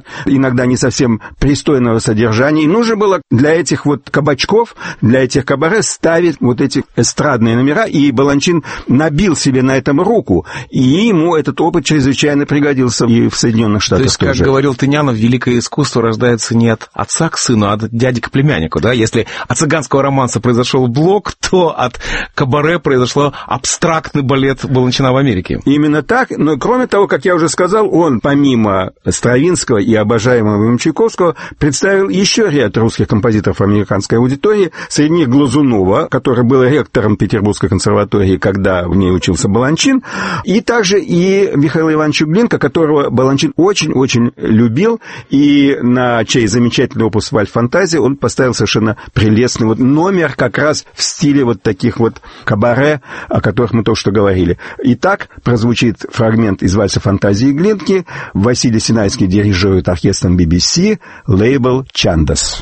иногда не совсем пристойного содержания. И нужно было для этих вот кабачков, для этих кабаре ставить вот эти эстрадные номера, и Баланчин набил себе на этом руку, и ему этот опыт чрезвычайно пригодился и в Соединенных Штатах. То есть, тоже. Как говорил Тынянов, великое искусство рождается не от отца к сыну, а от дяди к племяннику, да? Если от цыганского романса произошел блок, то от кабаре произошло абстрактный балет Баланчина в Америке. Именно так, но кроме того, как я уже сказал, он помимо Стравинского и обожаемого Чайковского представил еще ряд русских композиторов американской аудитории, среди них Глазунова, который был ректором Петербургской консерватории, когда в ней учился Баланчин, и также и Михаила Ивановича Глинка, которого Баланчин очень-очень любил, и на чей замечательный опус «Вальс фантазии» он поставил совершенно прелестный вот номер как раз в стиле вот таких вот кабаре, о которых мы только что говорили. Итак, прозвучит фрагмент из «Вальса фантазии» Глинки. Василий Синайский дирижирует оркестром би би си, лейбл «Чандас».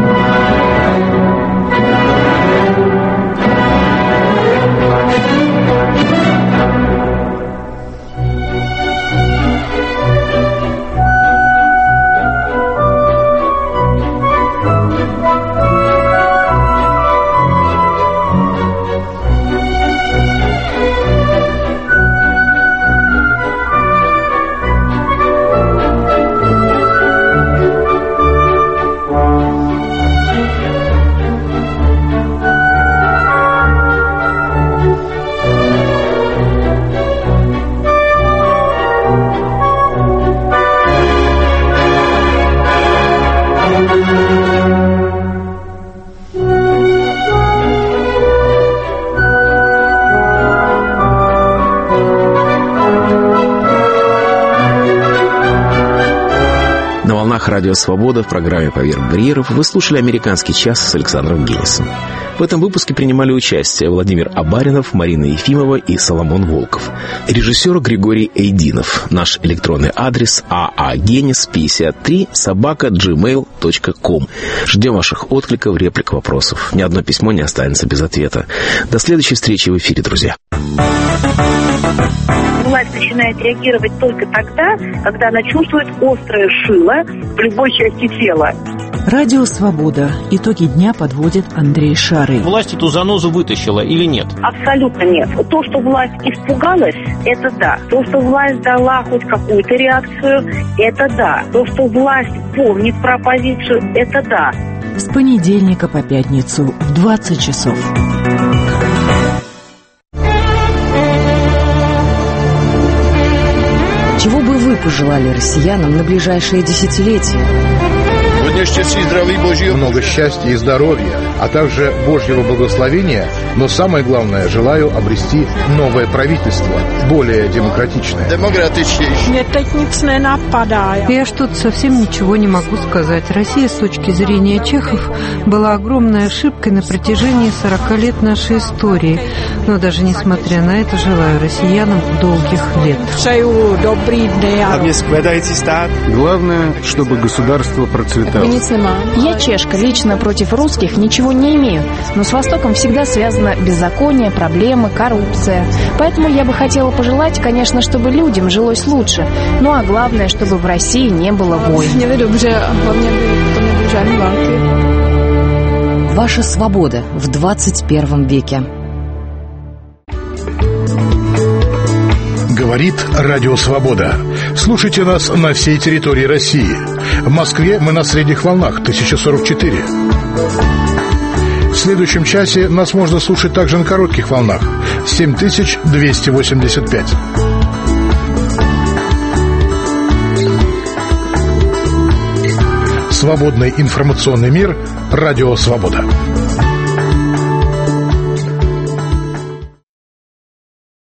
Радио «Свобода» в программе «Поверх барьеров» вы слушали «Американский час» с Александром Генисом. В этом выпуске принимали участие Владимир Абаринов, Марина Ефимова и Соломон Волков. Режиссер Григорий Эйдинов. Наш электронный адрес аагенис пятьдесят три собака джимейл точка ком. Ждем ваших откликов, реплик, вопросов. Ни одно письмо не останется без ответа. До следующей встречи в эфире, друзья. Власть начинает реагировать только тогда, когда она чувствует острое шило в любой части тела. Радио «Свобода». Итоги дня подводит Андрей Шарый. Власть эту занозу вытащила или нет? Абсолютно нет. То, что власть испугалась, это да. То, что власть дала хоть какую-то реакцию, это да. То, что власть помнит про оппозицию, это да. С понедельника по пятницу в двадцать часов. Чего бы вы пожелали россиянам на ближайшие десятилетия? Много счастья и здоровья, а также Божьего благословения, но самое главное, желаю обрести новое правительство, более демократичное. Я что-то совсем ничего не могу сказать. Россия, с точки зрения чехов, была огромной ошибкой на протяжении сорока лет нашей истории. Но даже несмотря на это, желаю россиянам долгих лет. Главное, чтобы государство процветало. Я чешка, лично против русских ничего не имею, но с Востоком всегда связано беззаконие, проблемы, коррупция. Поэтому я бы хотела пожелать, конечно, чтобы людям жилось лучше, ну а главное, чтобы в России не было войн. Ваша свобода в двадцать первом веке. Говорит Радио «Свобода». Слушайте нас на всей территории России. В Москве мы на средних волнах тысяча сорок четыре. В следующем часе нас можно слушать также на коротких волнах семь тысяч двести восемьдесят пять. Свободный информационный мир. Радио «Свобода».